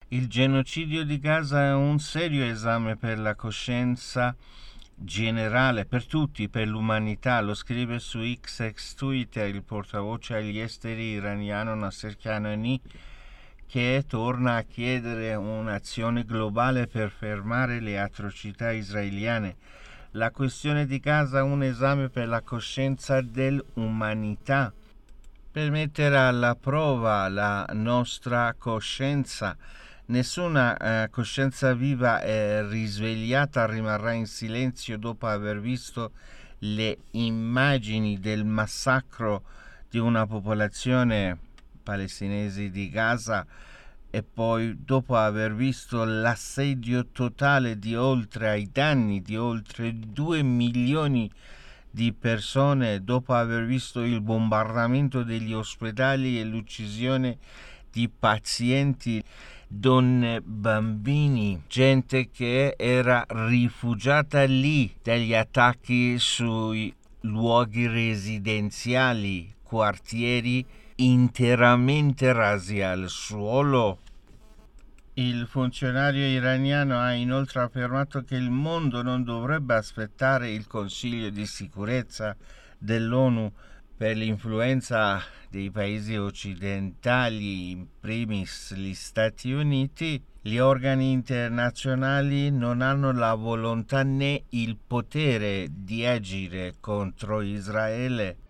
Il genocidio di Gaza è un serio esame per la coscienza generale, per tutti, per l'umanità. Lo scrive su X ex Twitter il portavoce agli esteri iraniano Nasser Kanani, che torna a chiedere un'azione globale per fermare le atrocità israeliane. La questione di Gaza è un esame per la coscienza dell'umanità, per mettere alla prova la nostra coscienza. Nessuna coscienza viva e risvegliata rimarrà in silenzio dopo aver visto le immagini del massacro di una popolazione palestinese di Gaza e poi dopo aver visto l'assedio totale ai danni di oltre 2 milioni di persone, dopo aver visto il bombardamento degli ospedali e l'uccisione di pazienti, donne, bambini, gente che era rifugiata lì dagli attacchi sui luoghi residenziali, quartieri interamente rasi al suolo. Il funzionario iraniano ha inoltre affermato che il mondo non dovrebbe aspettare il Consiglio di sicurezza dell'ONU per l'influenza dei paesi occidentali, in primis gli Stati Uniti. Gli organi internazionali non hanno la volontà né il potere di agire contro Israele.